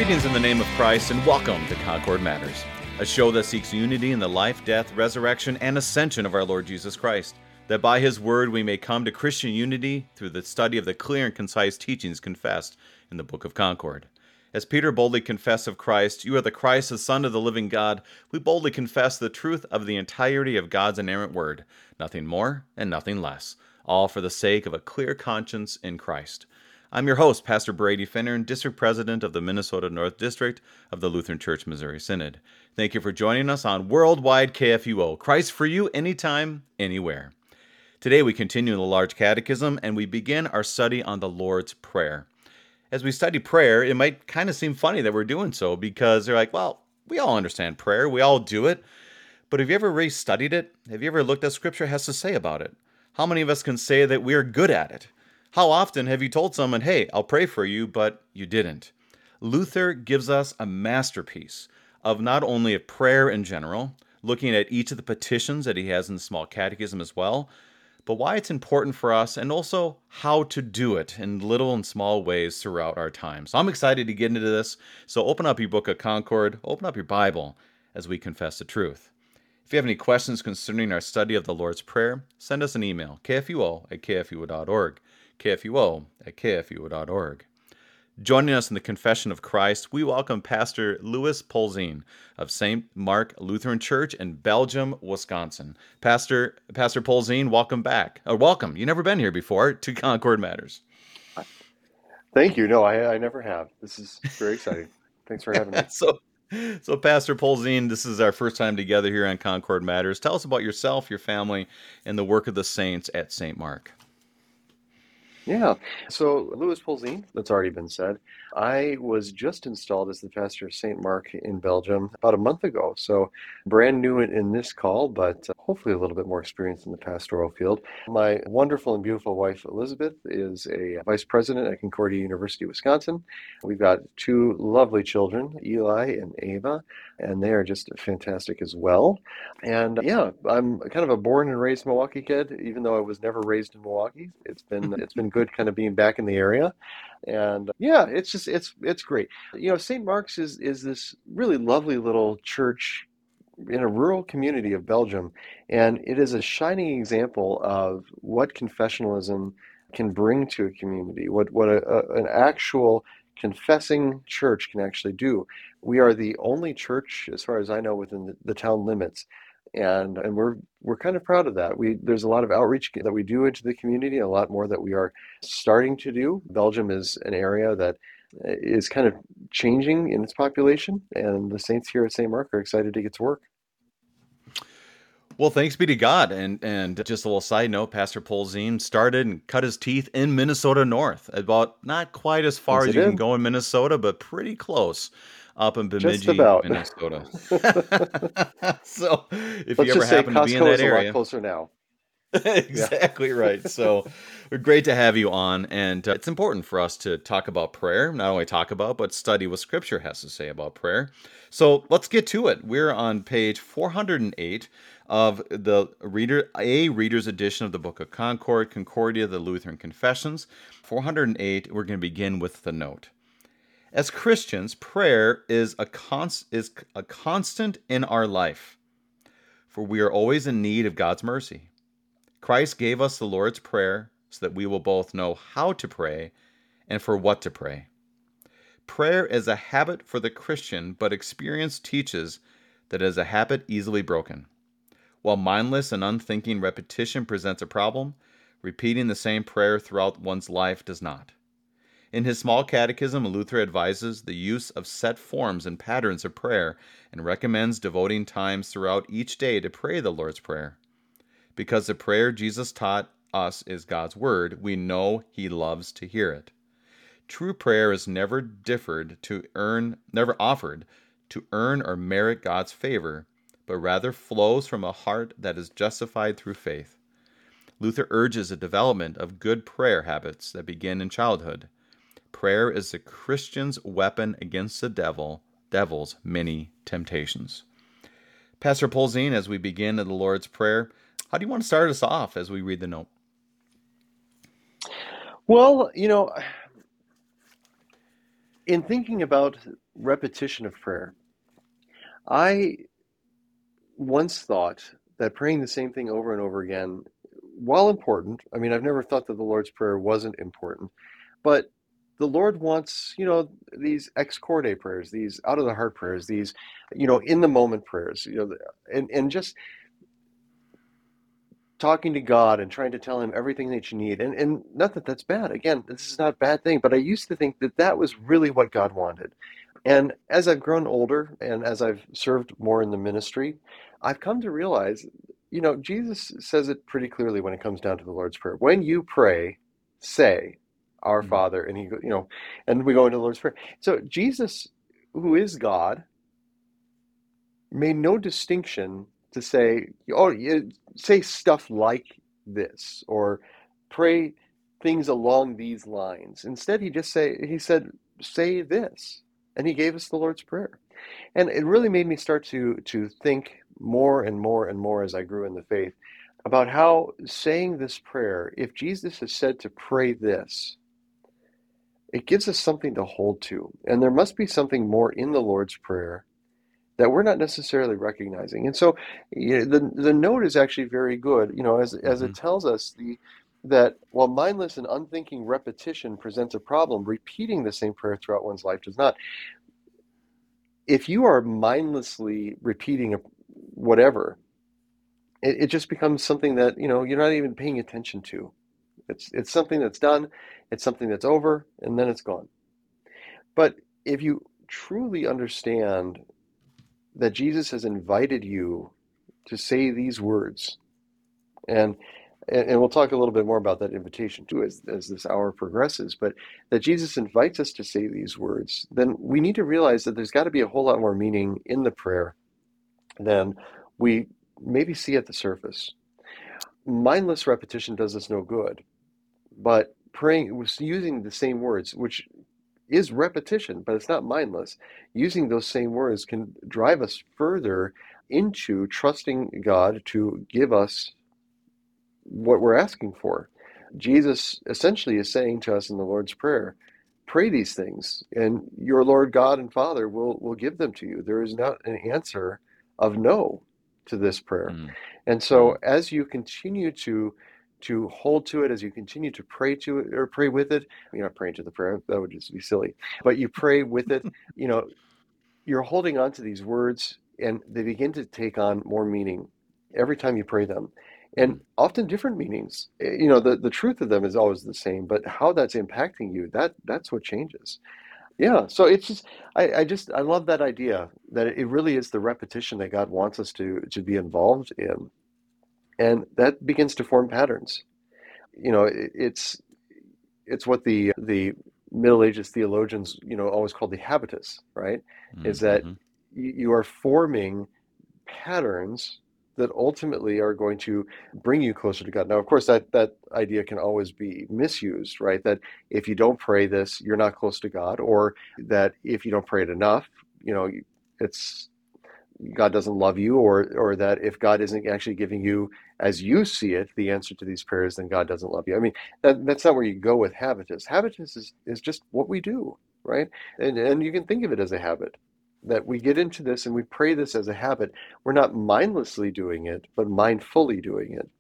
Greetings in the name of Christ and welcome to Concord Matters, a show that seeks unity in the life, death, resurrection, and ascension of our Lord Jesus Christ, that by His word we may come to Christian unity through the study of the clear and concise teachings confessed in the Book of Concord. As Peter boldly confessed of Christ, "You are the Christ, the Son of the living God," we boldly confess the truth of the entirety of God's inerrant word, nothing more and nothing less, all for the sake of a clear conscience in Christ. I'm your host, Pastor Brady Finnern, District President of the Minnesota North District of the Lutheran Church Missouri Synod. Thank you for joining us on Worldwide KFUO, Christ for you, anytime, anywhere. Today we continue the Large Catechism and we begin our study on the Lord's Prayer. As we study prayer, it might kind of seem funny that we're doing so because they're like, well, we all understand prayer, we all do it, but have you ever really studied it? Have you ever looked at what Scripture has to say about it? How many of us can say that we are good at it? How often have you told someone, hey, I'll pray for you, but you didn't? Luther gives us a masterpiece of not only a prayer in general, looking at each of the petitions that he has in the Small Catechism as well, but why it's important for us and also how to do it in little and small ways throughout our time. So I'm excited to get into this. So open up your Book of Concord, open up your Bible as we confess the truth. If you have any questions concerning our study of the Lord's Prayer, send us an email, kfuo@kfuo.org. kfuo@kfuo.org. Joining us in the Confession of Christ, we welcome Pastor Louis Polzin of St. Mark Lutheran Church in Belgium, Wisconsin. Pastor Polzin, welcome back. Welcome. You've never been here before to Concord Matters. Thank you. No, I never have. This is very exciting. Thanks for having me. So Pastor Polzin, this is our first time together here on Concord Matters. Tell us about yourself, your family, and the work of the saints at St. Mark. Yeah. So Louis Polzin, that's already been said. I was just installed as the pastor of St. Mark in Belgium about a month ago. So brand new in this call, but hopefully a little bit more experience in the pastoral field. My wonderful and beautiful wife, Elizabeth, is a vice president at Concordia University, Wisconsin. We've got two lovely children, Eli and Ava, and they are just fantastic as well. And yeah, I'm kind of a born and raised Milwaukee kid, even though I was never raised in Milwaukee. It's been good kind of being back in the area. And yeah, it's great. You know, St. Mark's is this really lovely little church in a rural community of Belgium, and it is a shining example of what confessionalism can bring to a community, what an actual confessing church can actually do. We are the only church, as far as I know, within the town limits, and we're kind of proud of that. There's a lot of outreach that we do into the community, a lot more that we are starting to do. Belgium is an area that is kind of changing in its population, and the saints here at St. Mark are excited to get to work. Well, thanks be to God. And just a little side note, Pastor Polzin started and cut his teeth in Minnesota North, about not quite as far as you can go in Minnesota, but pretty close up in Bemidji, Minnesota. So if you ever happen to be in that area, a lot closer now. Exactly right. So we're great to have you on. And it's important for us to talk about prayer, not only talk about, but study what Scripture has to say about prayer. So let's get to it. We're on page 408 of the reader's edition of the Book of Concord, Concordia, the Lutheran Confessions. 408, we're going to begin with the note. As Christians, prayer is a constant in our life, for we are always in need of God's mercy. Christ gave us the Lord's Prayer so that we will both know how to pray and for what to pray. Prayer is a habit for the Christian, but experience teaches that it is a habit easily broken. While mindless and unthinking repetition presents a problem, repeating the same prayer throughout one's life does not. In his Small Catechism, Luther advises the use of set forms and patterns of prayer and recommends devoting times throughout each day to pray the Lord's Prayer. Because the prayer Jesus taught us is God's word, we know He loves to hear it. True prayer is never offered to earn or merit God's favor, but rather flows from a heart that is justified through faith. Luther urges the development of good prayer habits that begin in childhood. Prayer is the Christian's weapon against the devil's many temptations. Pastor Polzin, as we begin the Lord's Prayer, how do you want to start us off as we read the note? Well, you know, In thinking about repetition of prayer, I once thought that praying the same thing over and over again, while important, I mean, I've never thought that the Lord's Prayer wasn't important, but the Lord wants, these ex corde prayers, these out of the heart prayers, these, in the moment prayers, and just talking to God and trying to tell him everything that you need. And not that that's bad. Again, this is not a bad thing, but I used to think that that was really what God wanted. And as I've grown older and as I've served more in the ministry, I've come to realize, Jesus says it pretty clearly when it comes down to the Lord's Prayer. When you pray, say, Our Mm. Father, and and we go into the Lord's Prayer. So Jesus, who is God, made no distinction to say, oh, you say stuff like this or pray things along these lines. Instead, he said, say this, and he gave us the Lord's Prayer. And it really made me start to think more and more and more as I grew in the faith about how saying this prayer, if Jesus has said to pray this, it gives us something to hold to. And there must be something more in the Lord's Prayer that we're not necessarily recognizing. And so the note is actually very good, as Hmm. it tells us that while mindless and unthinking repetition presents a problem, repeating the same prayer throughout one's life does not. If you are mindlessly repeating whatever, it just becomes something that, you're not even paying attention to. It's something that's done, it's something that's over, and then it's gone. But if you truly understand that Jesus has invited you to say these words. And and we'll talk a little bit more about that invitation too as this hour progresses, but that Jesus invites us to say these words, then we need to realize that there's got to be a whole lot more meaning in the prayer than we maybe see at the surface. Mindless repetition does us no good, but praying, using the same words, which is repetition, but it's not mindless. Using those same words can drive us further into trusting God to give us what we're asking for. Jesus essentially is saying to us in the Lord's Prayer, pray these things, and your Lord God and Father will give them to you. There is not an answer of no to this prayer. Mm. And so Mm. as you continue to hold to it, as you continue to pray to it or pray with it, you're not praying to the prayer, that would just be silly, but you pray with it, you know, you're holding on to these words and they begin to take on more meaning every time you pray them, and Mm. often different meanings. The truth of them is always the same, but how that's impacting you, that's what changes. Yeah, so it's just I love that idea that it really is the repetition that God wants us to be involved in, and that begins to form patterns. It's what the Middle Ages theologians, always called the habitus, right? Is that Mm-hmm. you are forming patterns that ultimately are going to bring you closer to God. Now, of course, that idea can always be misused, right? That if you don't pray this, you're not close to God, or that if you don't pray it enough, it's God doesn't love you, or that if God isn't actually giving you, as you see it, the answer to these prayers, then God doesn't love you. I mean, that's not where you go with habitus. Habitus is just what we do, right? And you can think of it as a habit that we get into this and we pray this as a habit. We're not mindlessly doing it, but mindfully doing it.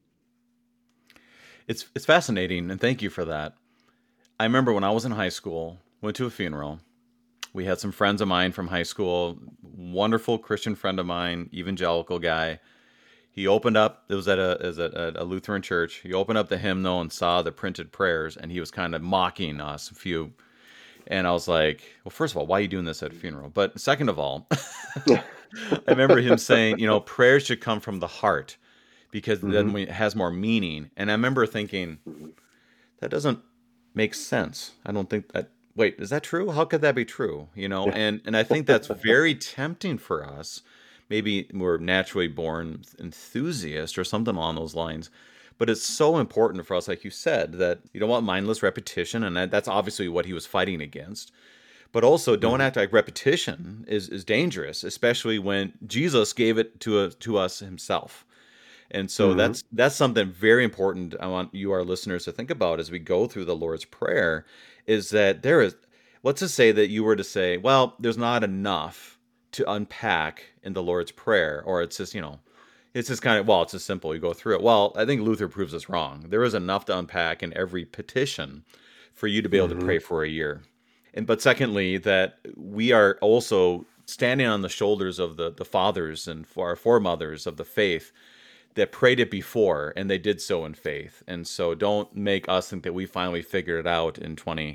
It's fascinating, and thank you for that. I remember when I was in high school, went to a funeral. We had some friends of mine from high school, wonderful Christian friend of mine, evangelical guy. He opened up. It was at a Lutheran church. He opened up the hymnal and saw the printed prayers, and he was kind of mocking us a few. And I was like, well, first of all, why are you doing this at a funeral? But second of all, Yeah. I remember him saying, prayers should come from the heart because Hmm. then it has more meaning. And I remember thinking, that doesn't make sense. I don't think that. Wait, is that true? How could that be true? Yeah. And I think that's very tempting for us. Maybe we're naturally born enthusiasts or something along those lines. But it's so important for us, like you said, that you don't want mindless repetition, and that's obviously what he was fighting against. But also, don't Hmm. act like repetition is dangerous, especially when Jesus gave it to us himself. And so Hmm. that's something very important I want you, our listeners, to think about as we go through the Lord's Prayer, is that there is Let's just say that you were to say, well, there's not enough to unpack in the Lord's Prayer, or it's just, it's just kind of, well, it's just simple. You go through it. Well, I think Luther proves us wrong. There is enough to unpack in every petition for you to be able to Hmm. pray for a year. But secondly, that we are also standing on the shoulders of the fathers and for our foremothers of the faith that prayed it before, and they did so in faith. And so don't make us think that we finally figured it out in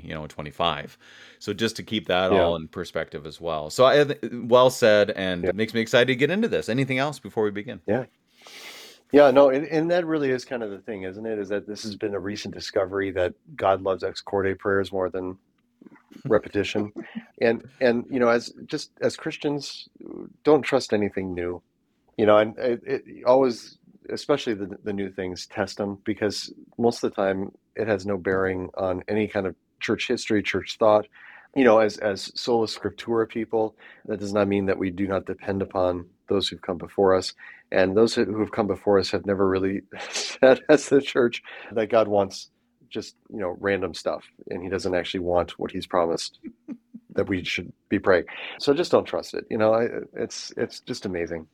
25. So just to keep that Yeah. all in perspective as well. So well said, and Yeah. it makes me excited to get into this. Anything else before we begin? Yeah. Yeah, no, and that really is kind of the thing, isn't it? Is that this has been a recent discovery that God loves ex corde prayers more than repetition. And as Christians, don't trust anything new. And it always, especially the new things, test them, because most of the time it has no bearing on any kind of church history, church thought. As sola scriptura people, that does not mean that we do not depend upon those who've come before us. And those who have come before us have never really said, as the church, that God wants just random stuff, and He doesn't actually want what He's promised that we should be praying. So just don't trust it. It's just amazing.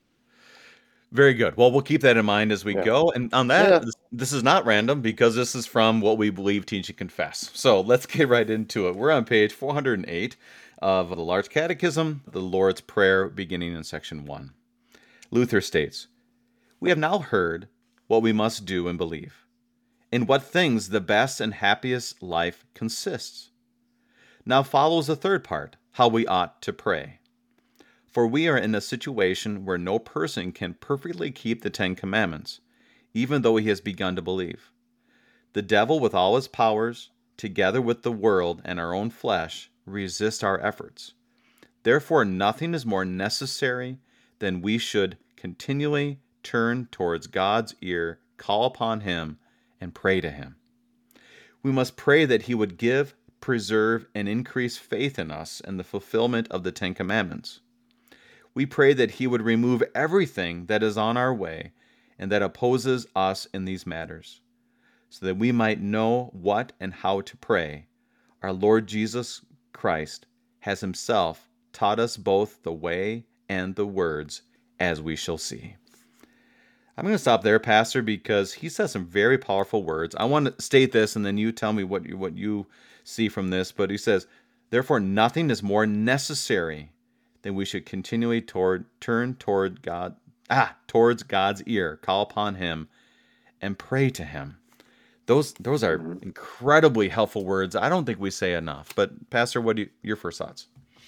Very good. Well, we'll keep that in mind as we Yeah. go. And on that, Yeah. this is not random because this is from What We Believe, Teach, and Confess. So let's get right into it. We're on page 408 of the Large Catechism, the Lord's Prayer, beginning in section 1. Luther states, "We have now heard what we must do and believe, in what things the best and happiest life consists. Now follows the third part, how we ought to pray. For we are in a situation where no person can perfectly keep the Ten Commandments, even though he has begun to believe. The devil, with all his powers, together with the world and our own flesh, resist our efforts. Therefore, nothing is more necessary than we should continually turn towards God's ear, call upon Him, and pray to Him. We must pray that He would give, preserve, and increase faith in us and the fulfillment of the Ten Commandments. We pray that He would remove everything that is on our way and that opposes us in these matters, so that we might know what and how to pray. Our Lord Jesus Christ has Himself taught us both the way and the words, as we shall see." I'm going to stop there, Pastor, because he says some very powerful words. I want to state this, and then you tell me what you see from this. But he says, "Therefore, nothing is more necessary than we should continually turn toward God, towards God's ear, call upon Him, and pray to Him." Those are Mhm. incredibly helpful words. I don't think we say enough. But Pastor, your first thoughts?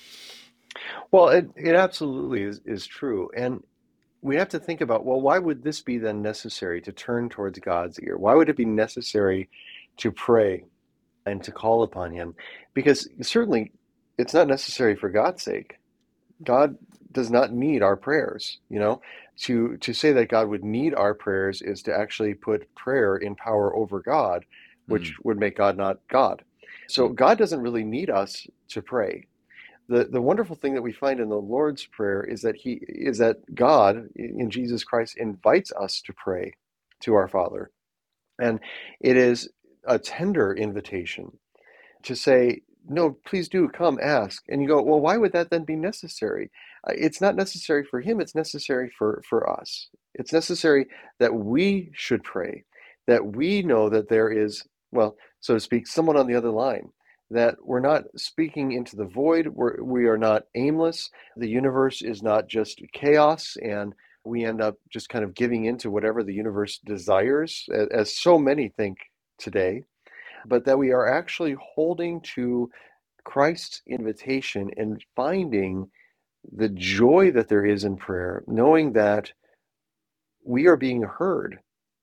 Well, it absolutely is true. And we have to think about, well, why would this be then necessary to turn towards God's ear? Why would it be necessary to pray and to call upon Him? Because certainly it's not necessary for God's sake. God does not need our prayers. To say that God would need our prayers is to actually put prayer in power over God, which Mm, would make God not God. So mm, God doesn't really need us to pray. The wonderful thing that we find in the Lord's Prayer is that God in Jesus Christ invites us to pray to our Father. And it is a tender invitation to say, no, please do come ask. And you go, well, why would that then be necessary? It's not necessary for Him, it's necessary for us. It's necessary that we should pray, that we know that there is, well, so to speak, someone on the other line, that we're not speaking into the void, we are not aimless. The universe is not just chaos, and we end up just kind of giving into whatever the universe desires, as so many think today, but that we are actually holding to Christ's invitation and finding the joy that there is in prayer, knowing that we are being heard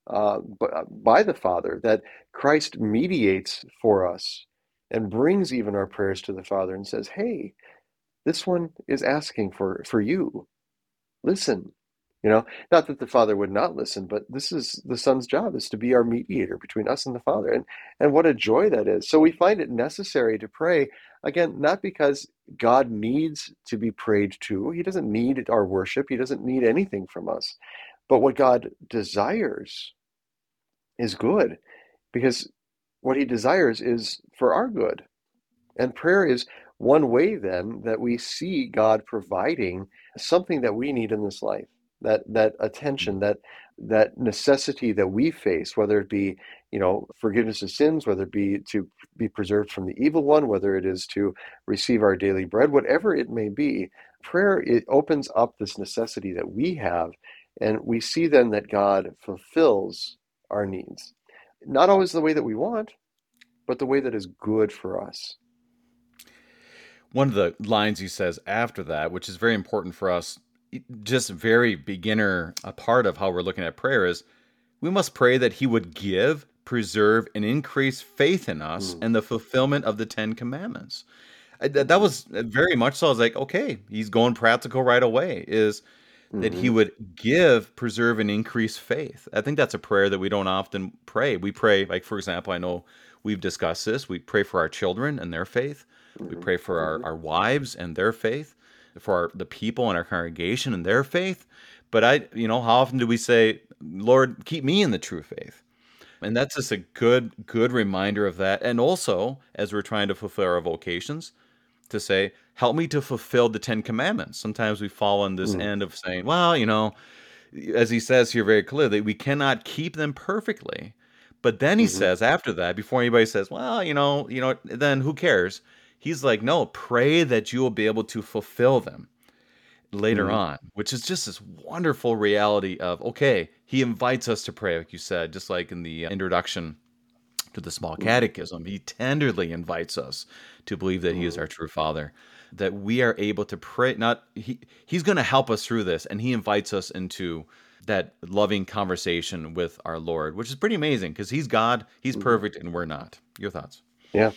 by the Father, that Christ mediates for us and brings even our prayers to the Father and says, hey, this one is asking for you. Listen. Not that the Father would not listen, but this is the Son's job, is to be our mediator between us and the Father. And what a joy that is. So we find it necessary to pray, again, not because God needs to be prayed to. He doesn't need our worship. He doesn't need anything from us. But what God desires is good, because what He desires is for our good. And prayer is one way then that we see God providing something that we need in this life, that attention, that necessity that we face, whether it be, forgiveness of sins, whether it be to be preserved from the evil one, whether it is to receive our daily bread, whatever it may be, prayer, it opens up this necessity that we have, and we see then that God fulfills our needs. Not always the way that we want, but the way that is good for us. One of the lines he says after that, which is very important for us, just very beginner, a part of how we're looking at prayer is we must pray that he would give, preserve, and increase faith in us Mm, and the fulfillment of the Ten Commandments. That was very much so. I was like, okay, he's going practical right away. Is that he mm-hmm, would give, preserve, and increase faith. I think that's a prayer that we don't often pray. We pray, like, for example, I know we've discussed this. We pray for our children and their faith. We mm-hmm, pray for mm-hmm, our wives and their faith, for the people in our congregation and their faith. But how often do we say, Lord, keep me in the true faith? And that's just a good reminder of that. And also, as we're trying to fulfill our vocations, to say, help me to fulfill the Ten Commandments. Sometimes we fall on this mm, end of saying, well, as he says here very clearly, we cannot keep them perfectly. But then he mm-hmm, says after that, before anybody says, well, then who cares? He's like, no, pray that you will be able to fulfill them later mm-hmm, on, which is just this wonderful reality of, okay, he invites us to pray, like you said, just like in the introduction to the small mm-hmm, catechism. He tenderly invites us to believe that he is mm-hmm, our true father, that we are able to pray. Not he's going to help us through this, and he invites us into that loving conversation with our Lord, which is pretty amazing because he's God, he's mm-hmm. perfect, and we're not. Your thoughts? Yeah.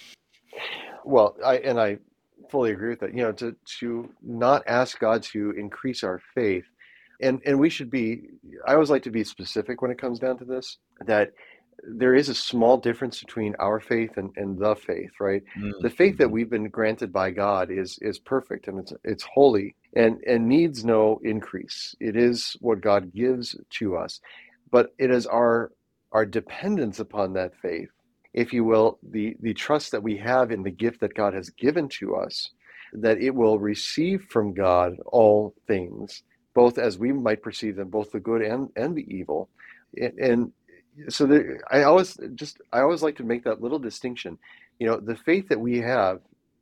Well, I fully agree with that. To not ask God to increase our faith, and we should be. I always like to be specific when it comes down to this. That there is a small difference between our faith and the faith, right? The faith that Mm-hmm. we've been granted by God is perfect, and it's holy, and needs no increase. It is what God gives to us, but it is our dependence upon that faith, if you will, the trust that we have in the gift that God has given to us, that it will receive from God all things, both as we might perceive them, both the good and the evil. And so I always like to make that little distinction. The faith that we have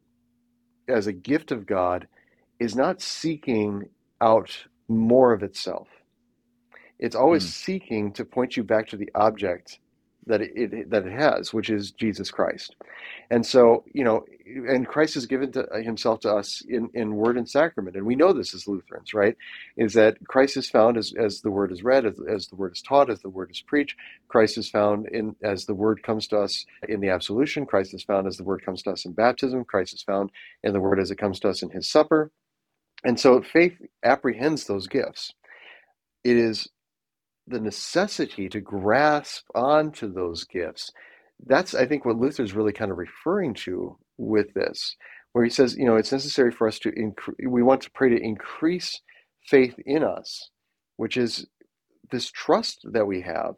as a gift of God is not seeking out more of itself. It's always Mm. seeking to point you back to the object that it has, which is Jesus Christ. And so, and Christ has given himself to us in word and sacrament. And we know this as Lutherans, right? Is that Christ is found as the word is read, as the word is taught, as the word is preached. Christ is found as the word comes to us in the absolution. Christ is found as the word comes to us in baptism. Christ is found in the word as it comes to us in his supper. And so faith apprehends those gifts. It is the necessity to grasp onto those gifts. That's, I think, what Luther's really kind of referring to with this, where he says, it's necessary for us we want to pray to increase faith in us, which is this trust that we have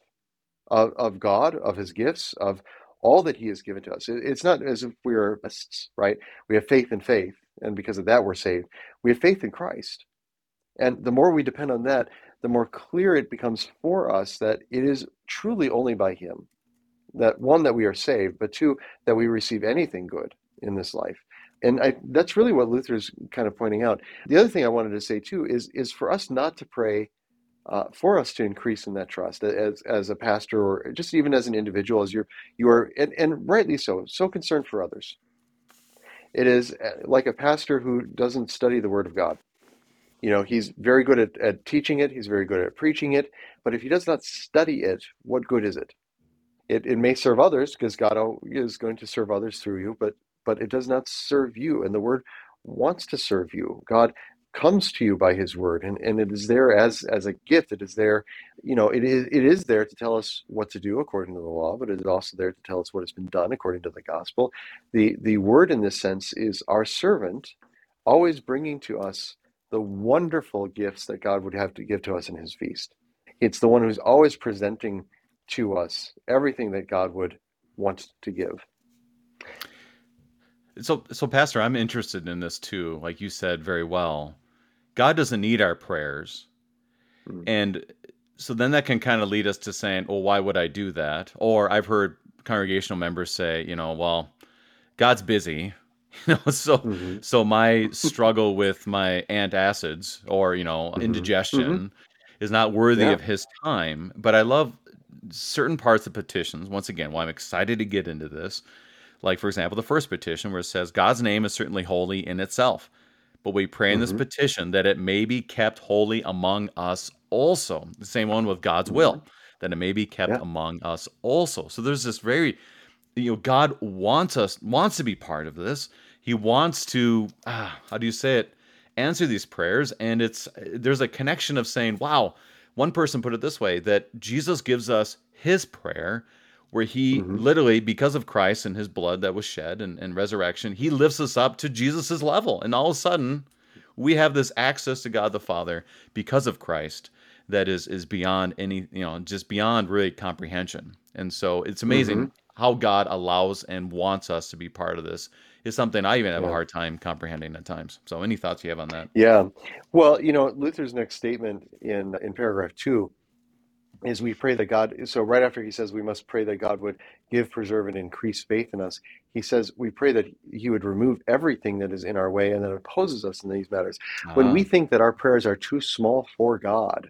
of God, of his gifts, of all that he has given to us. It's not as if we're, right? We have faith in faith, and because of that, we're saved. We have faith in Christ. And the more we depend on that, the more clear it becomes for us that it is truly only by him, that one, that we are saved, but two, that we receive anything good in this life. And that's really what Luther's kind of pointing out. The other thing I wanted to say too is for us not to pray for us to increase in that trust as a pastor, or just even as an individual, as you are, and rightly so concerned for others. It is like a pastor who doesn't study the Word of God. He's very good at teaching it. He's very good at preaching it. But if he does not study it, what good is it? It may serve others, because God is going to serve others through you, but it does not serve you. And the word wants to serve you. God comes to you by his word, and it is there as a gift. It is there, it is there to tell us what to do according to the law, but it is also there to tell us what has been done according to the gospel. The word in this sense is our servant, always bringing to us the wonderful gifts that God would have to give to us in his feast. It's the one who's always presenting to us everything that God would want to give. So Pastor, I'm interested in this too. Like you said very well, God doesn't need our prayers. Mm. And so then that can kind of lead us to saying, well, why would I do that? Or I've heard congregational members say, well, God's busy. Mm-hmm. So my struggle with my antacids or, Mm-hmm. indigestion is not worthy Yeah. of his time. But I love certain parts of petitions. Once again, why I'm excited to get into this. Like, for example, the first petition where it says, God's name is certainly holy in itself, but we pray in this Mm-hmm. petition that it may be kept holy among us also. The same one with God's Mm-hmm. will, that it may be kept Yeah. among us also. So there's this very, God wants to be part of this. He wants to, how do you say it, answer these prayers. And there's a connection of saying, wow, one person put it this way, that Jesus gives us his prayer, where he Mm-hmm. literally, because of Christ and his blood that was shed and resurrection, he lifts us up to Jesus's level. And all of a sudden, we have this access to God the Father because of Christ that is beyond any, just beyond really comprehension. And so it's amazing Mm-hmm. how God allows and wants us to be part of this is something I even have a Yeah. hard time comprehending at times. So any thoughts you have on that? Yeah. Well, Luther's next statement in paragraph 2 is we pray that God, so right after he says we must pray that God would give, preserve, and increase faith in us, he says we pray that he would remove everything that is in our way and that opposes us in these matters. When we think that our prayers are too small for God,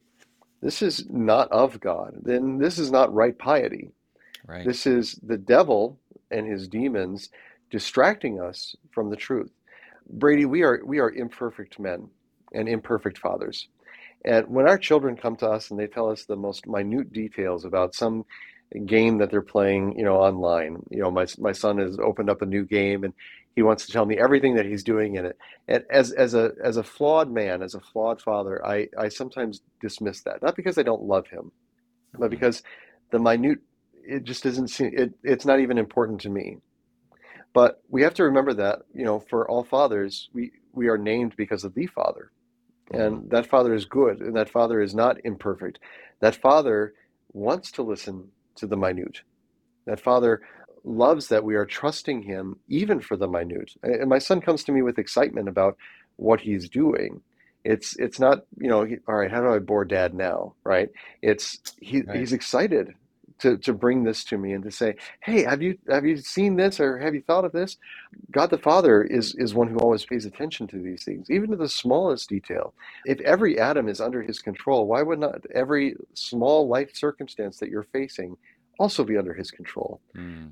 this is not of God. Then this is not right piety. Right. This is the devil and his demons distracting us from the truth. Brady, we are imperfect men and imperfect fathers. And when our children come to us and they tell us the most minute details about some game that they're playing, online, my son has opened up a new game and he wants to tell me everything that he's doing in it. And as a flawed man, as a flawed father, I sometimes dismiss that, not because I don't love him, but because the minute, it just isn't, it's not even important to me. But we have to remember that, for all fathers, we are named because of the Father. And that Father is good, and that Father is not imperfect. That Father wants to listen to the minute. That Father loves that we are trusting him even for the minute. And my son comes to me with excitement about what he's doing. It's not, all right, how do I bore Dad now, right? He's excited to bring this to me and to say, hey, have you seen this, or have you thought of this? God the Father is one who always pays attention to these things, even to the smallest detail. If every atom is under his control, why would not every small life circumstance that you're facing also be under his control?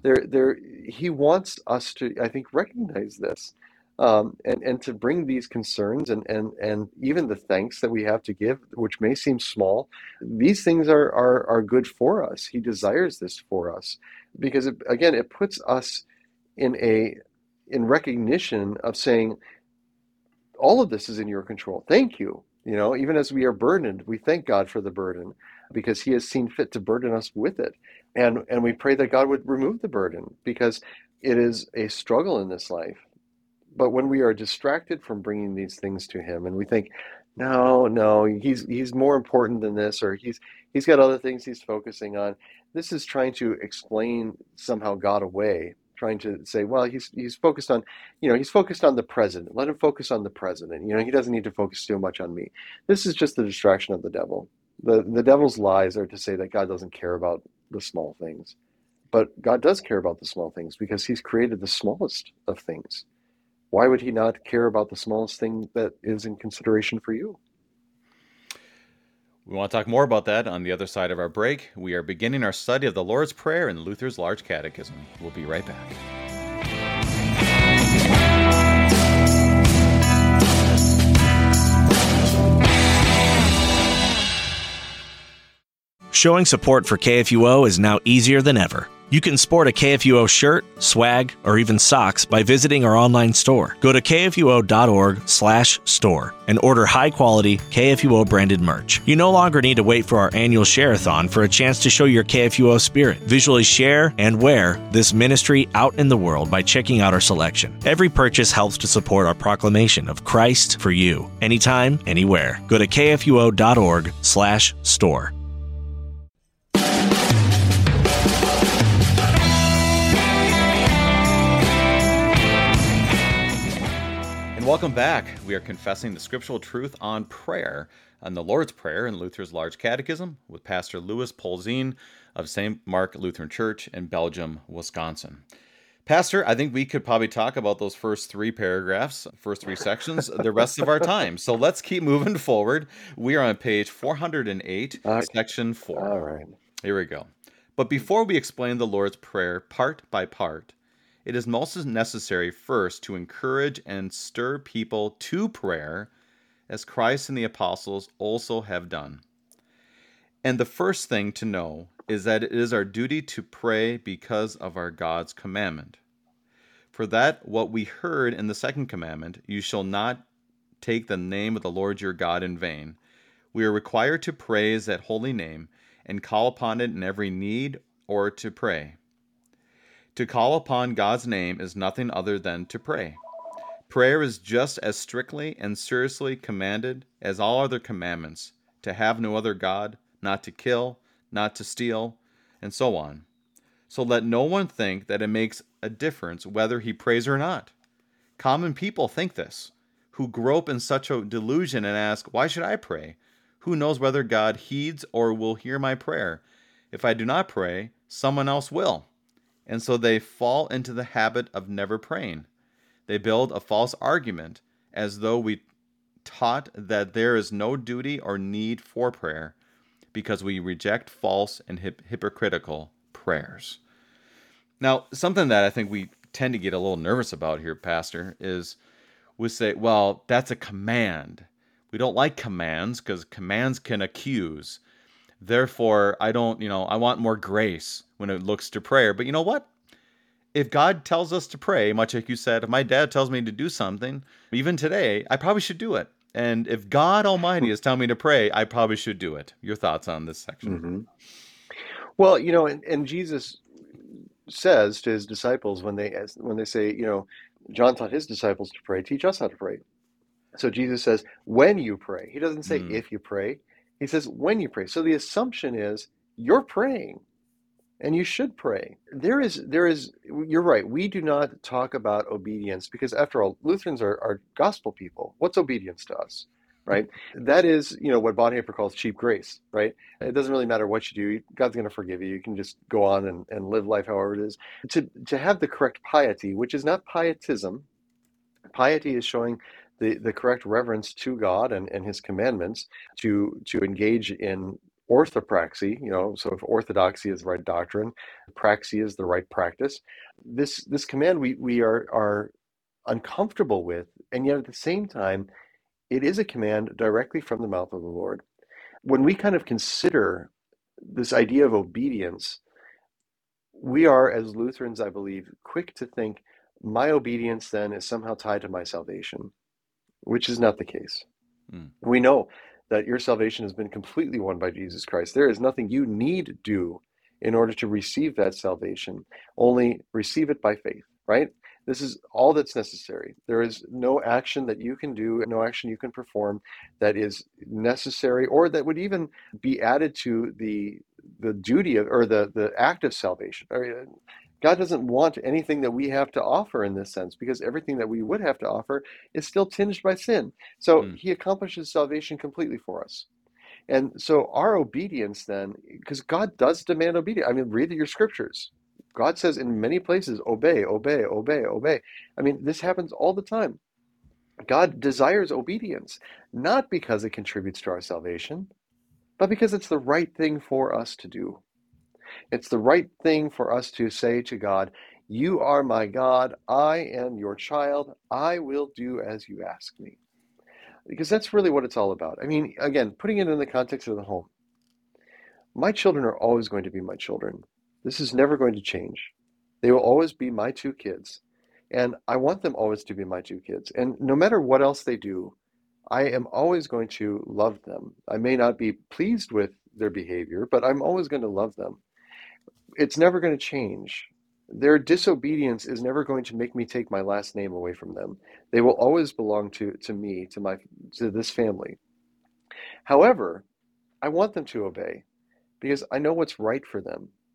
He wants us to, I think, recognize this. And to bring these concerns and even the thanks that we have to give, which may seem small, these things are good for us. He desires this for us because it puts us in recognition of saying, all of this is in your control. Thank you. Even as we are burdened, we thank God for the burden because he has seen fit to burden us with it. And we pray that God would remove the burden because it is a struggle in this life. But when we are distracted from bringing these things to him and we think, no, he's more important than this, or he's got other things he's focusing on. This is trying to explain somehow God away, trying to say, well, he's focused on, he's focused on the president. Let him focus on the president. He doesn't need to focus too much on me. This is just the distraction of the devil. The devil's lies are to say that God doesn't care about the small things. But God does care about the small things because he's created the smallest of things. Why would he not care about the smallest thing that is in consideration for you? We want to talk more about that on the other side of our break. We are beginning our study of the Lord's Prayer in Luther's Large Catechism. We'll be right back. Showing support for KFUO is now easier than ever. You can sport a KFUO shirt, swag, or even socks by visiting our online store. Go to kfuo.org/store and order high-quality KFUO-branded merch. You no longer need to wait for our annual share-a-thon for a chance to show your KFUO spirit. Visually share and wear this ministry out in the world by checking out our selection. Every purchase helps to support our proclamation of Christ for you, anytime, anywhere. Go to kfuo.org/store. Welcome back. We are confessing the scriptural truth on prayer, on the Lord's Prayer in Luther's Large Catechism with Pastor Louis Polzin of St. Mark Lutheran Church in Belgium, Wisconsin. Pastor, I think we could probably talk about those first three paragraphs, first three sections, the rest of our time. So let's keep moving forward. We are on page 408, section 4. All right. Here we go. But before we explain the Lord's Prayer part by part, it is most necessary first to encourage and stir people to prayer, as Christ and the apostles also have done. And the first thing to know is that it is our duty to pray because of our God's commandment. For that what we heard in the second commandment, you shall not take the name of the Lord your God in vain. We are required to praise that holy name and call upon it in every need or to pray. To call upon God's name is nothing other than to pray. Prayer is just as strictly and seriously commanded as all other commandments, to have no other God, not to kill, not to steal, and so on. So let no one think that it makes a difference whether he prays or not. Common people think this, who grope in such a delusion and ask, why should I pray? Who knows whether God heeds or will hear my prayer? If I do not pray, someone else will. And so they fall into the habit of never praying. They build a false argument as though we taught that there is no duty or need for prayer because we reject false and hypocritical prayers. Now, something that I think we tend to get a little nervous about here, Pastor, is we say, well, that's a command. We don't like commands because commands can accuse. Therefore, I want more grace when it looks to prayer. But you know what? If God tells us to pray, much like you said, if my dad tells me to do something, even today, I probably should do it. And if God Almighty is telling me to pray, I probably should do it. Your thoughts on this section? Mm-hmm. Well, and Jesus says to his disciples when they say, John taught his disciples to pray, teach us how to pray. So Jesus says, when you pray. He doesn't say if you pray. He says, when you pray. So the assumption is you're praying, and you should pray. There is. You're right. We do not talk about obedience because, after all, Lutherans are gospel people. What's obedience to us, right? That is, what Bonhoeffer calls cheap grace, right? It doesn't really matter what you do. God's going to forgive you. You can just go on and live life however it is. To have the correct piety, which is not pietism. Piety is showing the correct reverence to God and his commandments, to engage in orthopraxy, so if orthodoxy is the right doctrine, praxy is the right practice. This command we are uncomfortable with, and yet at the same time, it is a command directly from the mouth of the Lord. When we kind of consider this idea of obedience, we are, as Lutherans, I believe, quick to think my obedience then is somehow tied to my salvation, which is not the case. We know that your salvation has been completely won by Jesus Christ. There is nothing you need do in order to receive that salvation. Only receive it by faith, right? This is all that's necessary. There is no action that you can do, no action you can perform that is necessary or that would even be added to the duty of, or the act of salvation. God doesn't want anything that we have to offer in this sense, because everything that we would have to offer is still tinged by sin. So he accomplishes salvation completely for us. And so our obedience then, because God does demand obedience. I mean, read your scriptures. God says in many places, obey, obey, obey, obey. I mean, this happens all the time. God desires obedience, not because it contributes to our salvation, but because it's the right thing for us to do. It's the right thing for us to say to God, you are my God, I am your child, I will do as you ask me. Because that's really what it's all about. I mean, again, putting it in the context of the home. My children are always going to be my children. This is never going to change. They will always be my two kids. And I want them always to be my two kids. And no matter what else they do, I am always going to love them. I may not be pleased with their behavior, but I'm always going to love them. It's never going to change. Their disobedience is never going to make me take my last name away from them. They will always belong to me, to this family. However, I want them to obey because I know what's right for them.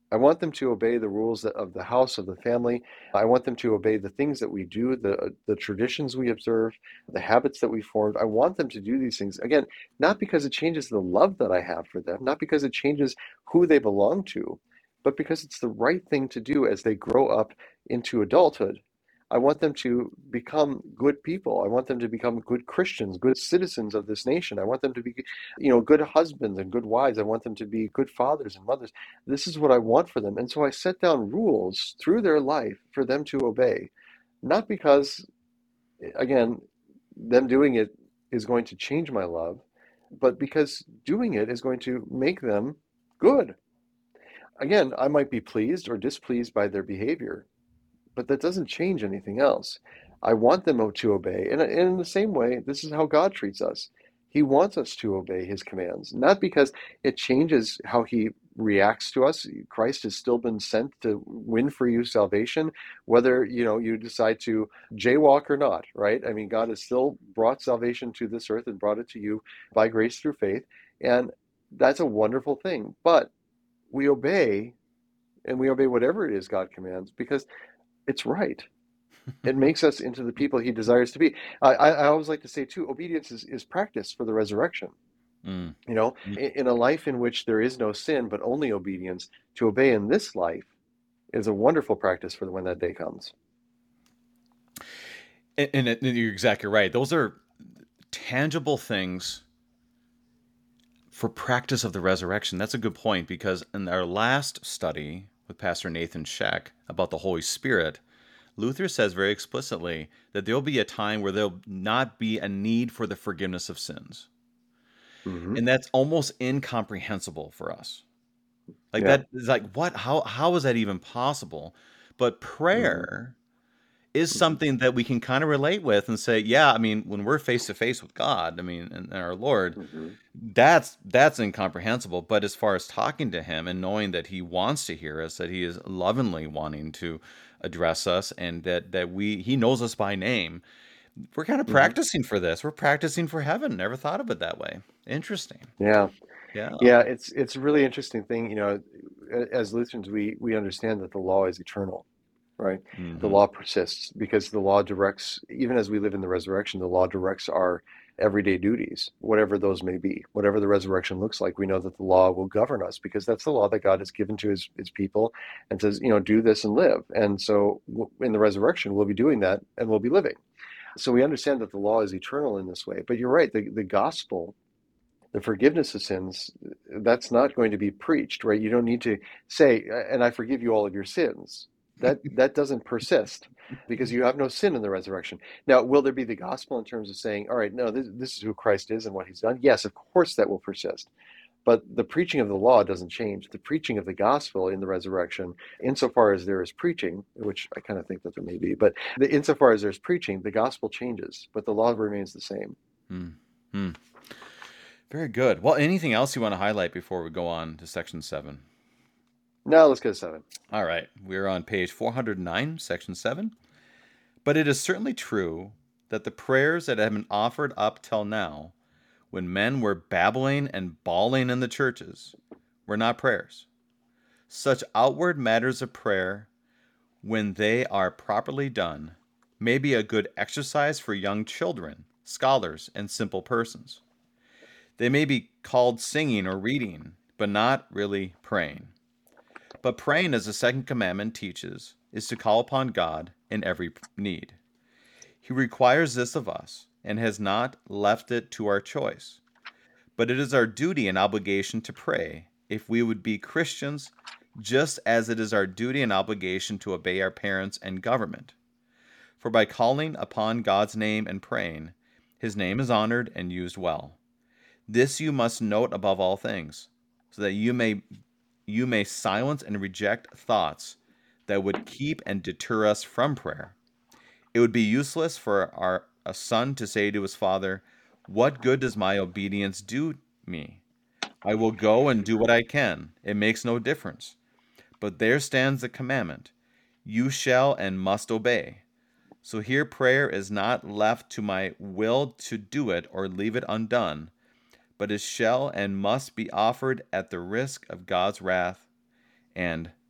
I want them to obey the rules of the house, of the family. I want them to obey the things that we do, the traditions we observe, the habits that we formed. I want them to do these things. Again, not because it changes the love that I have for them, not because it changes who they belong to, but because it's the right thing to do as they grow up into adulthood. I want them to become good people. I want them to become good Christians, good citizens of this nation. I want them to be, good husbands and good wives. I want them to be good fathers and mothers. This is what I want for them. And so I set down rules through their life for them to obey, not because, again, them doing it is going to change my love, but because doing it is going to make them good. Again, I might be pleased or displeased by their behavior, but that doesn't change anything else. I want them to obey. And in the same way, this is how God treats us. He wants us to obey his commands, not because it changes how he reacts to us. Christ has still been sent to win for you salvation, whether you decide to jaywalk or not, right? I mean, God has still brought salvation to this earth and brought it to you by grace through faith. And that's a wonderful thing. But we obey, and we obey whatever it is God commands, because it's right. It makes us into the people he desires to be. I always like to say, too, obedience is practice for the resurrection. Mm. In a life in which there is no sin, but only obedience, to obey in this life is a wonderful practice for when that day comes. And you're exactly right. Those are tangible things for practice of the resurrection. That's a good point, because in our last study with Pastor Nathan Scheck about the Holy Spirit, Luther says very explicitly that there'll be a time where there'll not be a need for the forgiveness of sins. Mm-hmm. And that's almost incomprehensible for us. Like Yeah. that is like, what? How is that even possible? But prayer is something that we can kind of relate with and say, yeah, I mean, when we're face to face with God, I mean, and our Lord, that's incomprehensible. But as far as talking to him and knowing that he wants to hear us, that he is lovingly wanting to address us, and that he knows us by name, we're kind of practicing for this. We're practicing for heaven. Never thought of it that way. Interesting. Yeah. Yeah. Yeah, it's a really interesting thing. As Lutherans, we understand that the law is eternal, right? The law persists because the law directs, even as we live in the resurrection, the law directs our everyday duties, whatever those may be. Whatever the resurrection looks like, we know that the law will govern us, because that's the law that God has given to his people and says, do this and live. And so in the resurrection, we'll be doing that and we'll be living. So we understand that the law is eternal in this way. But you're right, the gospel, the forgiveness of sins, that's not going to be preached, right? You don't need to say, and I forgive you all of your sins. That doesn't persist, because you have no sin in the resurrection. Now, will there be the gospel in terms of saying, all right, no, this is who Christ is and what he's done? Yes, of course that will persist. But the preaching of the law doesn't change. The preaching of the gospel in the resurrection, insofar as there is preaching, which I kind of think that there may be, but insofar as there's preaching, the gospel changes, but the law remains the same. Mm-hmm. Very good. Well, anything else you want to highlight before we go on to section 7? No, let's go to 7. All right. We're on page 409, section 7. But it is certainly true that the prayers that have been offered up till now, when men were babbling and bawling in the churches, were not prayers. Such outward matters of prayer, when they are properly done, may be a good exercise for young children, scholars, and simple persons. They may be called singing or reading, but not really praying. But praying, as the second commandment teaches, is to call upon God in every need. He requires this of us, and has not left it to our choice. But it is our duty and obligation to pray if we would be Christians, just as it is our duty and obligation to obey our parents and government. For by calling upon God's name and praying, his name is honored and used well. This you must note above all things, so that you may silence and reject thoughts that would keep and deter us from prayer. It would be useless for a son to say to his father, "What good does my obedience do me? I will go and do what I can. It makes no difference." But there stands the commandment, "You shall and must obey." So here prayer is not left to my will to do it or leave it undone, but it shall and must be offered at the risk of God's wrath and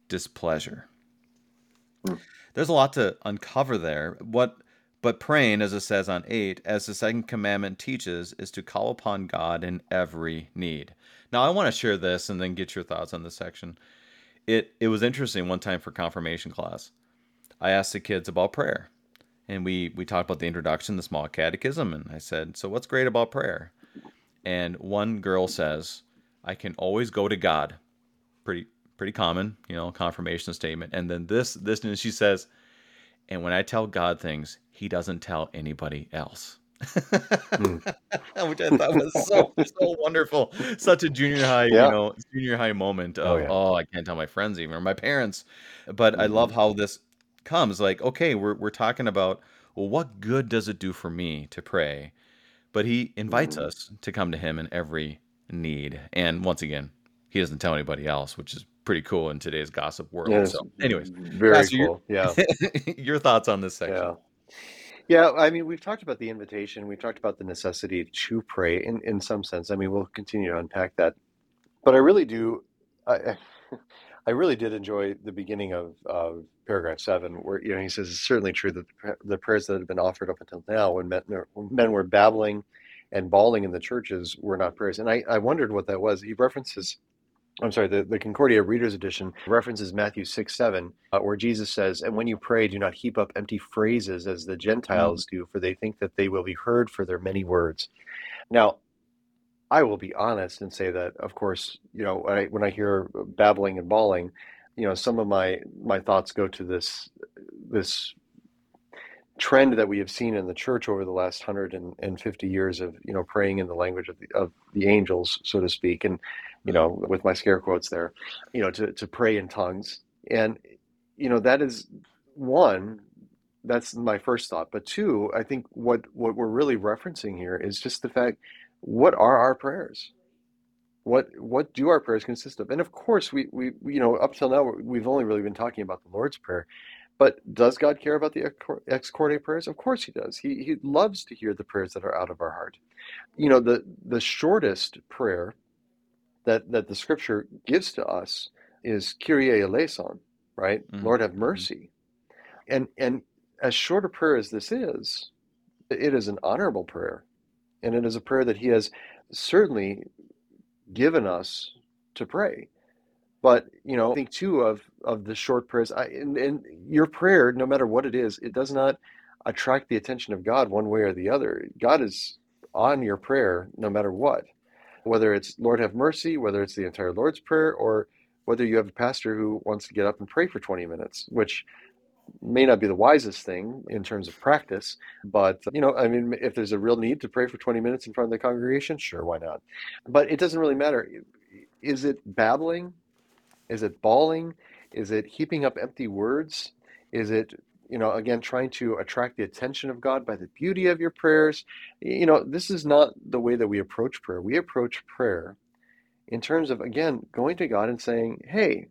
displeasure. Hmm. There's a lot to uncover there. But praying, as it says on 8, as the second commandment teaches, is to call upon God in every need. Now, I want to share this and then get your thoughts on this section. It was interesting one time for confirmation class. I asked the kids about prayer. And we talked about the introduction, the small catechism, and I said, "So what's great about prayer?" And one girl says, "I can always go to God." Pretty common, confirmation statement. And then this and she says, "And when I tell God things, he doesn't tell anybody else." Hmm. Which I thought was so wonderful. Such a Yeah. junior high moment Oh, of, yeah. oh, I can't tell my friends even or my parents. But I love Hmm. how this comes. Like, okay, we're talking about, well, what good does it do for me to pray? But he invites Hmm. us to come to him in every need. And once again, he doesn't tell anybody else, which is pretty cool in today's gossip Yeah, world. it's So, anyways, very Pastor, cool. Yeah. your thoughts on this section? Yeah. Yeah, I mean, we've talked about the invitation, we've talked about the necessity to pray in some sense. I mean, we'll continue to unpack that. But I really do, I, I really did enjoy the beginning of paragraph 7, where he says it's certainly true that the prayers that have been offered up until now, when men were babbling and bawling in the churches, were not prayers. And I wondered what that was. He references, I'm sorry, the Concordia Reader's Edition references Matthew 6:7, where Jesus says, "And when you pray, do not heap up empty phrases as the Mm. Gentiles do, for they think that they will be heard for their many words." Now, I will be honest and say that, of course, when I hear babbling and bawling, some of my thoughts go to this trend that we have seen in the church over the last 150 years of praying in the language of the angels, so to speak, and with my scare quotes there, to pray in tongues, and that is one. That's my first thought. But two, I think what we're really referencing here is just the fact: what are our prayers? What do our prayers consist of? And of course, we up till now we've only really been talking about the Lord's Prayer. But does God care about the ex corde prayers? Of course he does. He loves to hear the prayers that are out of our heart. The shortest prayer that the scripture gives to us is Kyrie eleison, right? Mm. Lord have Mhm. mercy. And as short a prayer as this is, it is an honorable prayer. And it is a prayer that he has certainly given us to pray. But I think too of the short prayers. And your prayer, no matter what it is, it does not attract the attention of God one way or the other. God is on your prayer no matter what, whether it's Lord have mercy, whether it's the entire Lord's Prayer, or whether you have a pastor who wants to get up and pray for 20 minutes, which may not be the wisest thing in terms of practice. But I mean, if there's a real need to pray for 20 minutes in front of the congregation, sure, why not? But it doesn't really matter. Is it babbling? Is it bawling? Is it heaping up empty words? Is it, again, trying to attract the attention of God by the beauty of your prayers? This is not the way that we approach prayer. We approach prayer in terms of, again, going to God and saying, "Hey,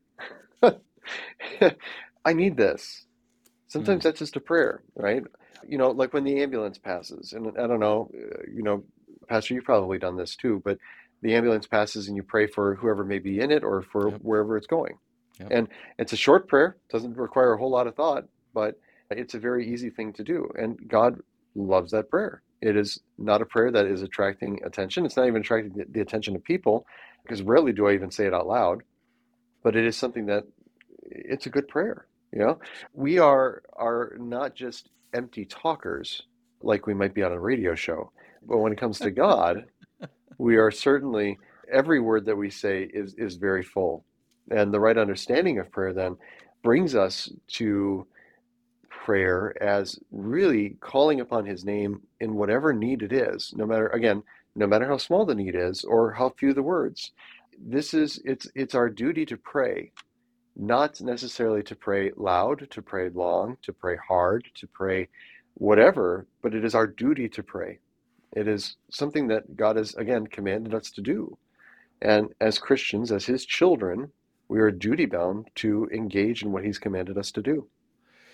I need this." Mm. Sometimes that's just a prayer, right? Like when the ambulance passes, and I don't know, Pastor, you've probably done this too, but the ambulance passes and you pray for whoever may be in it or for Yep. wherever it's going. Yep. And it's a short prayer, doesn't require a whole lot of thought, but it's a very easy thing to do. And God loves that prayer. It is not a prayer that is attracting attention. It's not even attracting the attention of people, because rarely do I even say it out loud, but it is something that it's a good prayer. We are not just empty talkers like we might be on a radio show, but when it comes to God, we are certainly, every word that we say is very full. And the right understanding of prayer then brings us to prayer as really calling upon his name in whatever need it is, no matter how small the need is or how few the words. It's our duty to pray, not necessarily to pray loud, to pray long, to pray hard, to pray whatever, but it is our duty to pray. It is something that God has, again, commanded us to do. And as Christians, as his children, we are duty bound to engage in what he's commanded us to do.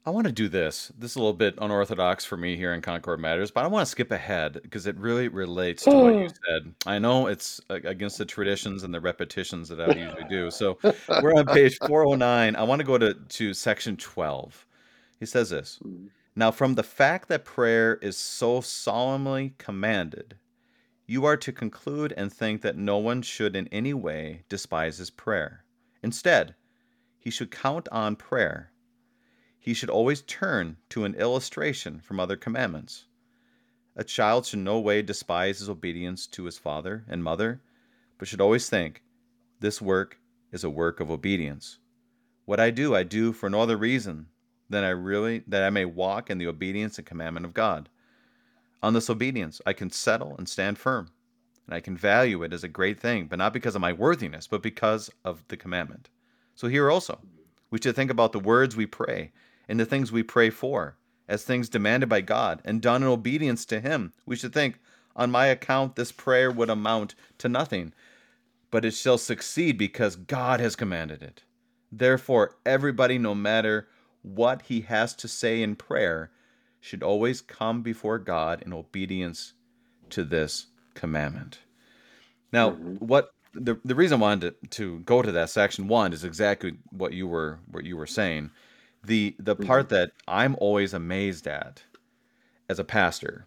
I want to do this. This is a little bit unorthodox for me here in Concord Matters, but I want to skip ahead because it really relates to what you said. I know it's against the traditions and the repetitions that I would usually do. So we're on page 409. I want to go to section 12. He says this. Now, from the fact that prayer is so solemnly commanded, you are to conclude and think that no one should in any way despise his prayer. Instead, he should count on prayer. He should always turn to an illustration from other commandments. A child should no way despise his obedience to his father and mother, but should always think, this work is a work of obedience. What I do for no other reason than that I may walk in the obedience and commandment of God. On this obedience, I can settle and stand firm, and I can value it as a great thing, but not because of my worthiness, but because of the commandment. So here also, we should think about the words we pray and the things we pray for as things demanded by God and done in obedience to Him. We should think, on my account, this prayer would amount to nothing, but it shall succeed because God has commanded it. Therefore, everybody, no matter what he has to say in prayer, should always come before God in obedience to this commandment. Now, what the reason I wanted to go to that section one is exactly what you were saying. The part that I'm always amazed at as a pastor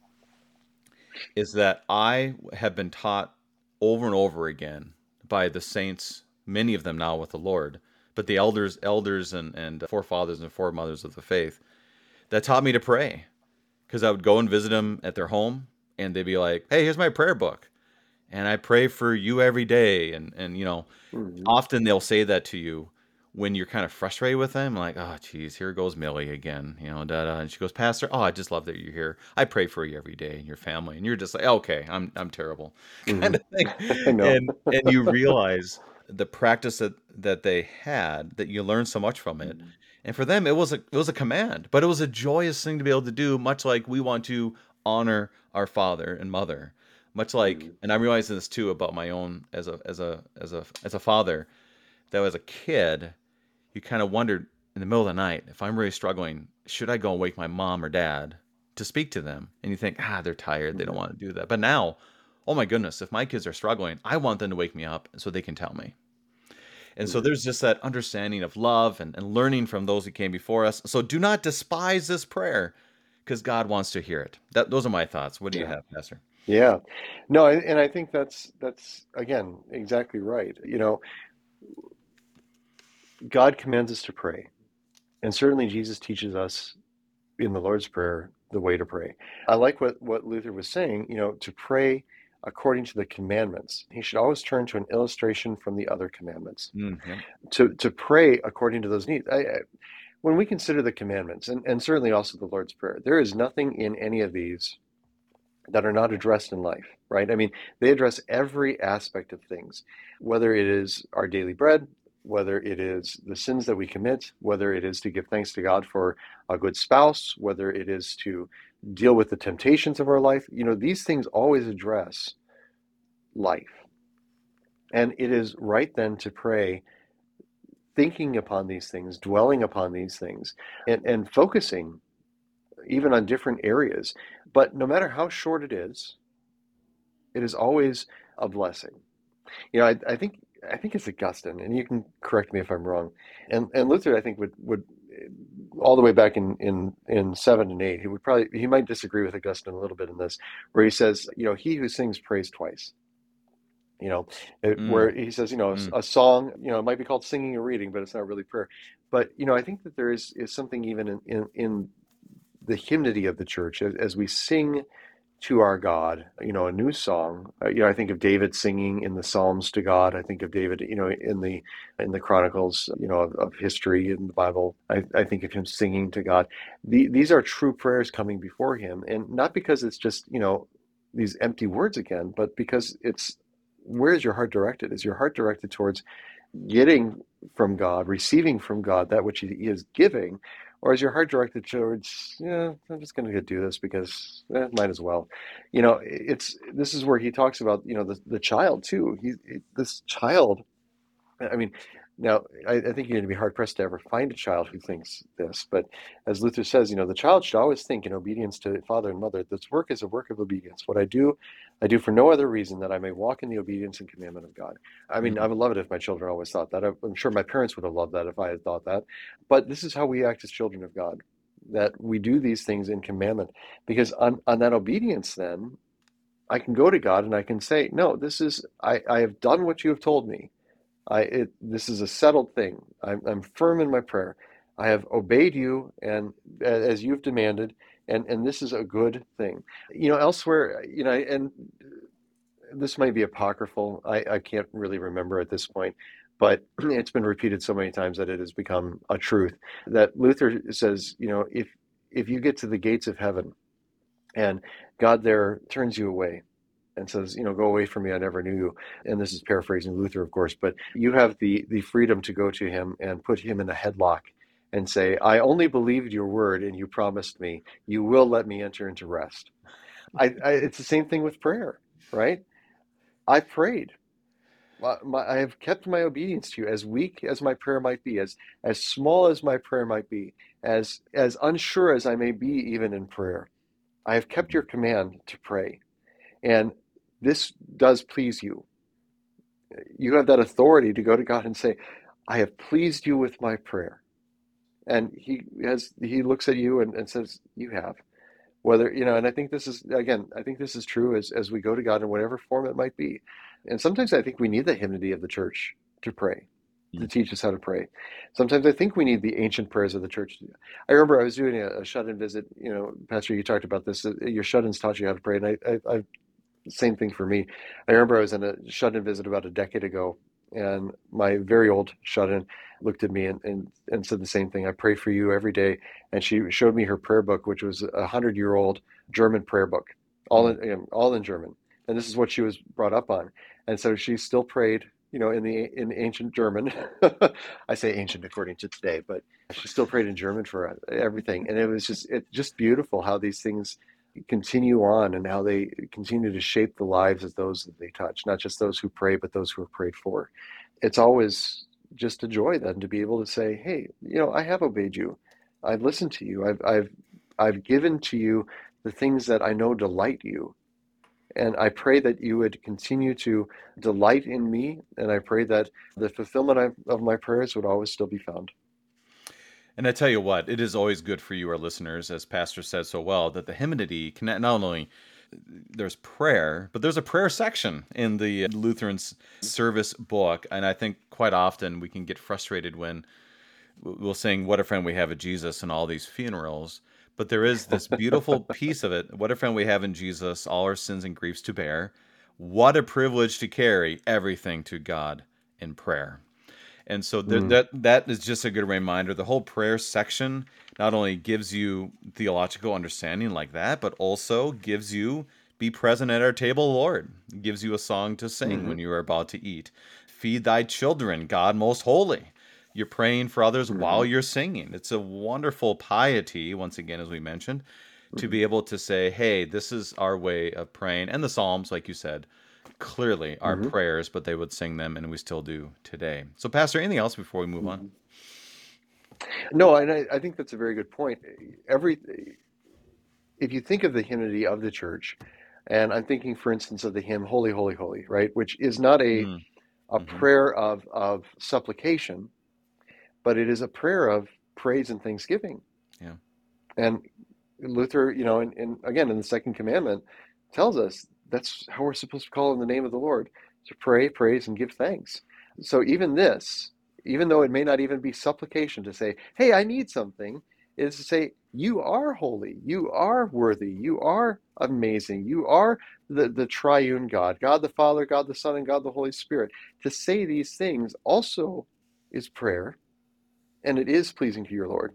is that I have been taught over and over again by the saints, many of them now with the Lord, but the elders and forefathers and foremothers of the faith that taught me to pray. Because I would go and visit them at their home, and they'd be like, hey, here's my prayer book. And I pray for you every day. And you know, often they'll say that to you when you're kind of frustrated with them. Like, oh, geez, here goes Millie again. You know, da-da. And she goes, Pastor, oh, I just love that you're here. I pray for you every day and your family. And you're just like, okay, I'm terrible. Kind of thing. I know. And you realize the practice that they had, that you learn so much from it. And for them, it was a command, but it was a joyous thing to be able to do, much like we want to honor our father and mother. Much like, and I'm realizing this too about my own as a father, that as a kid, you kind of wondered in the middle of the night, if I'm really struggling, should I go and wake my mom or dad to speak to them? And you think, they're tired, they don't want to do that. But now, oh my goodness, if my kids are struggling, I want them to wake me up so they can tell me. And so there's just that understanding of love and learning from those who came before us. So do not despise this prayer, because God wants to hear it. Those are my thoughts. What do you have, Pastor? Yeah. No, and I think that's again exactly right. You know, God commands us to pray. And certainly Jesus teaches us in the Lord's Prayer the way to pray. I like what Luther was saying, you know, to pray according to the commandments. He should always turn to an illustration from the other commandments. To pray according to those needs. When we consider the commandments, and certainly also the Lord's Prayer, there is nothing in any of these that are not addressed in life, right? I mean, they address every aspect of things, whether it is our daily bread, whether it is the sins that we commit, whether it is to give thanks to God for a good spouse, whether it is to deal with the temptations of our life. You know, these things always address life. And it is right then to pray, thinking upon these things, dwelling upon these things, and focusing even on different areas. But no matter how short it is always a blessing. You know, I think it's Augustine, and you can correct me if I'm wrong. And Luther, I think, would all the way back in 7 and 8, he might disagree with Augustine a little bit in this, where he says, you know, he who sings prays twice. You know, where he says, you know, a song, you know, it might be called singing or reading, but it's not really prayer. But, you know, I think that there is something even in the hymnody of the church as we sing to our God, you know, a new song. You know, I think of David singing in the Psalms to God. I think of David, you know, in the Chronicles, you know, of history in the Bible. I think of him singing to God. These are true prayers coming before him, and not because it's just, you know, these empty words again, but because it's, where is your heart directed? Is your heart directed towards getting from God, receiving from God that which he is giving? Or is your heart directed towards, I'm just going to do this because might as well. You know, this is where he talks about, you know, the child too. This child, I mean, Now, I think you're going to be hard-pressed to ever find a child who thinks this, but as Luther says, the child should always think in obedience to father and mother. This work is a work of obedience. What I do for no other reason that I may walk in the obedience and commandment of God. I mean, I would love it if my children always thought that. I'm sure my parents would have loved that if I had thought that. But this is how we act as children of God, that we do these things in commandment. Because on that obedience, then, I can go to God and I can say, no, I have done what you have told me. This is a settled thing. I'm firm in my prayer. I have obeyed you and as you've demanded, and this is a good thing. Elsewhere, and this might be apocryphal. I can't really remember at this point, but it's been repeated so many times that it has become a truth. That Luther says, if you get to the gates of heaven and God there turns you away and says, go away from me, I never knew you. And this is paraphrasing Luther, of course, but you have the freedom to go to him and put him in a headlock and say, I only believed your word and you promised me, you will let me enter into rest. It's the same thing with prayer, right? I prayed. I have kept my obedience to you, as weak as my prayer might be, as small as my prayer might be, as unsure as I may be even in prayer. I have kept your command to pray. And this does please you. You have that authority to go to God and say, I have pleased you with my prayer. And he looks at you and says, you have. Whether, and I think this is true as we go to God in whatever form it might be. And sometimes I think we need the hymnody of the church to pray, to teach us how to pray. Sometimes I think we need the ancient prayers of the church. I remember I was doing a shut-in visit. Pastor, you talked about this. Your shut-ins taught you how to pray, and I same thing for me. I remember I was in a shut-in visit about a decade ago, and my very old shut-in looked at me and said the same thing. I pray for you every day. And she showed me her prayer book, which was 100-year-old German prayer book, all in German. And this is what she was brought up on. And so she still prayed, in ancient German. I say ancient according to today, but she still prayed in German for everything. And it was just beautiful how these things continue on and how they continue to shape the lives of those that they touch, not just those who pray, but those who are prayed for. It's always just a joy then to be able to say, hey, I have obeyed you. I've listened to you. I've given to you the things that I know delight you. And I pray that you would continue to delight in me. And I pray that the fulfillment of my prayers would always still be found. And I tell you what, it is always good for you, our listeners, as Pastor said so well, that the hymnody can not only there's prayer, but there's a prayer section in the Lutheran service book. And I think quite often we can get frustrated when we'll sing, What a Friend We Have in Jesus, and all these funerals. But there is this beautiful piece of it. What a friend we have in Jesus, all our sins and griefs to bear. What a privilege to carry everything to God in prayer. And so that is just a good reminder. The whole prayer section not only gives you theological understanding like that, but also gives you, be present at our table, Lord. It gives you a song to sing when you are about to eat. Feed thy children, God most holy. You're praying for others while you're singing. It's a wonderful piety, once again, as we mentioned, to be able to say, hey, this is our way of praying. And the Psalms, like you said, clearly are prayers, but they would sing them, and we still do today. So, Pastor, anything else before we move on? No, and I think that's a very good point. If you think of the hymnody of the church, and I'm thinking, for instance, of the hymn "Holy, Holy, Holy," right, which is not a prayer of supplication, but it is a prayer of praise and thanksgiving. Yeah. And Luther, and again in the second commandment, tells us that's how we're supposed to call in the name of the Lord, to pray, praise, and give thanks. So even this, even though it may not even be supplication to say, hey, I need something, is to say, you are holy, you are worthy, you are amazing, you are the triune God, God the Father, God the Son, and God the Holy Spirit. To say these things also is prayer, and it is pleasing to your Lord.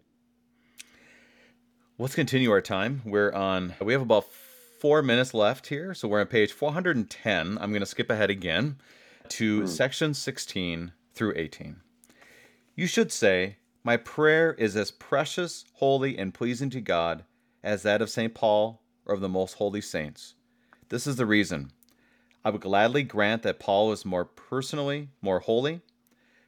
Let's continue our time. We have about 4 minutes left here, so we're on page 410. I'm going to skip ahead again to section 16 through 18. You should say, my prayer is as precious, holy, and pleasing to God as that of St. Paul or of the most holy saints. This is the reason. I would gladly grant that Paul is more personally more holy,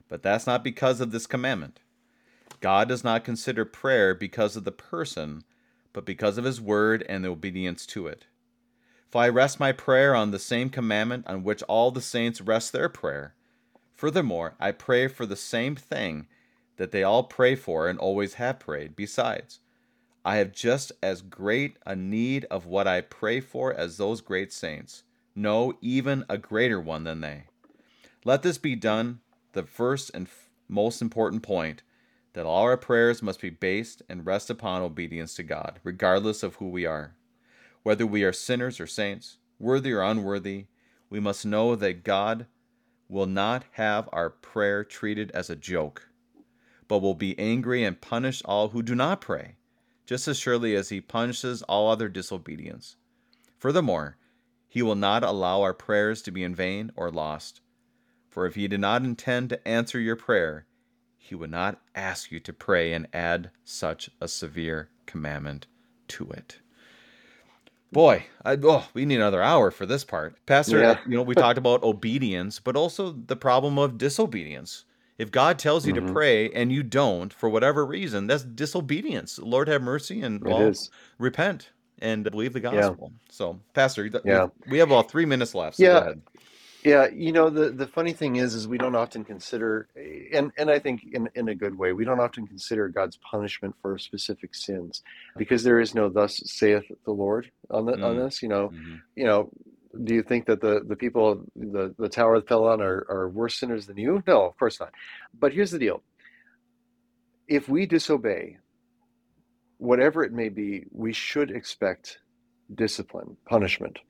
But that's not because of this commandment. God does not consider prayer because of the person, but because of his word and the obedience to it. For I rest my prayer on the same commandment on which all the saints rest their prayer. Furthermore, I pray for the same thing that they all pray for and always have prayed. Besides, I have just as great a need of what I pray for as those great saints. No, even a greater one than they. Let this be done, the first and most important point, that all our prayers must be based and rest upon obedience to God, regardless of who we are. Whether we are sinners or saints, worthy or unworthy, we must know that God will not have our prayer treated as a joke, but will be angry and punish all who do not pray, just as surely as he punishes all other disobedience. Furthermore, he will not allow our prayers to be in vain or lost. For if he did not intend to answer your prayer, he would not ask you to pray and add such a severe commandment to it. Boy, we need another hour for this part. Pastor, we talked about obedience, but also the problem of disobedience. If God tells you to pray and you don't, for whatever reason, that's disobedience. Lord have mercy and repent and believe the gospel. So, Pastor, we have about 3 minutes left, so go ahead. Yeah, the funny thing is we don't often consider, and I think in a good way, we don't often consider God's punishment for specific sins, because there is no "thus saith the Lord" on this. Do you think that the people, the Tower that fell on are worse sinners than you? No, of course not. But here's the deal: if we disobey, whatever it may be, we should expect discipline, punishment.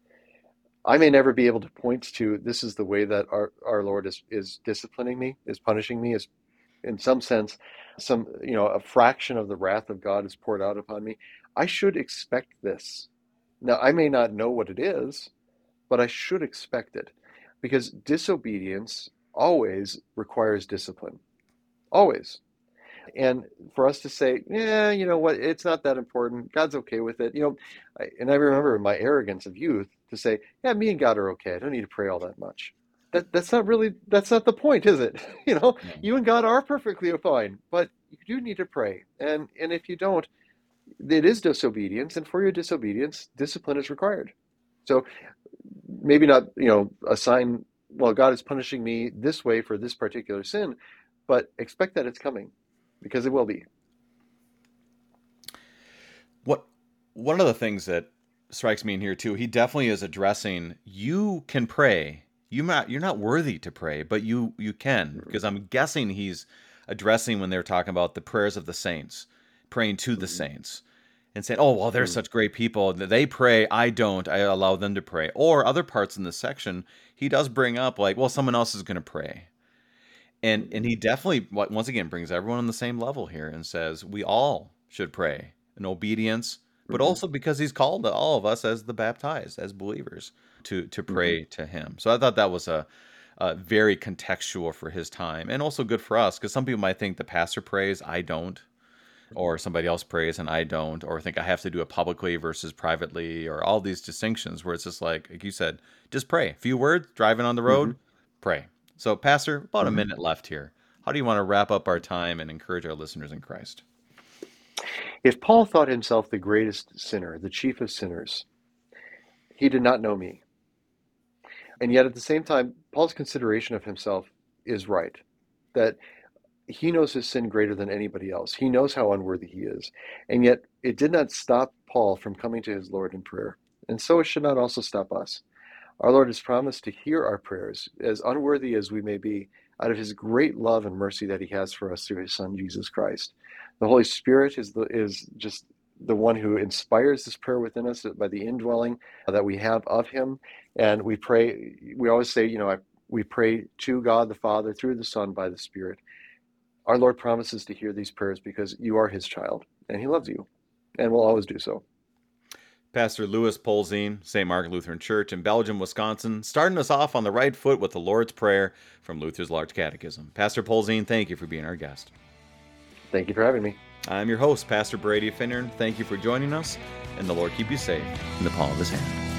I may never be able to point to this is the way that our Lord is disciplining me, is punishing me, is in some sense, a fraction of the wrath of God is poured out upon me. I should expect this. Now, I may not know what it is, but I should expect it, because disobedience always requires discipline. Always. And for us to say, you know what, it's not that important, God's okay with it. And I remember in my arrogance of youth to say, yeah, me and God are okay. I don't need to pray all that much. That's not the point, is it? You and God are perfectly fine, but you do need to pray. And if you don't, it is disobedience. And for your disobedience, discipline is required. So maybe not, assign, well, God is punishing me this way for this particular sin, but expect that it's coming. Because it will be. One of the things that strikes me in here too, he definitely is addressing, you can pray. You're not worthy to pray, but you can. Because I'm guessing he's addressing when they're talking about the prayers of the saints, praying to the saints, and saying, oh, well, they're such great people. They pray, I don't. I allow them to pray. Or other parts in this section, he does bring up like, well, someone else is going to pray. And he definitely, once again, brings everyone on the same level here and says we all should pray in obedience, but also because he's called all of us as the baptized, as believers, to pray to him. So I thought that was a very contextual for his time, and also good for us, because some people might think the pastor prays, I don't, or somebody else prays and I don't, or think I have to do it publicly versus privately, or all these distinctions where it's just like you said, just pray. A few words, driving on the road, pray. So, Pastor, about a minute left here. How do you want to wrap up our time and encourage our listeners in Christ? If Paul thought himself the greatest sinner, the chief of sinners, he did not know me. And yet at the same time, Paul's consideration of himself is right, that he knows his sin greater than anybody else. He knows how unworthy he is. And yet it did not stop Paul from coming to his Lord in prayer. And so it should not also stop us. Our Lord has promised to hear our prayers, as unworthy as we may be, out of his great love and mercy that he has for us through his Son, Jesus Christ. The Holy Spirit is just the one who inspires this prayer within us by the indwelling that we have of him. And we pray, we always say, we pray to God the Father through the Son by the Spirit. Our Lord promises to hear these prayers because you are his child, and he loves you, and will always do so. Pastor Louis Polzin, St. Mark Lutheran Church in Belgium, Wisconsin, starting us off on the right foot with the Lord's Prayer from Luther's Large Catechism. Pastor Polzin, thank you for being our guest. Thank you for having me. I'm your host, Pastor Brady Finnern. Thank you for joining us, and the Lord keep you safe in the palm of his hand.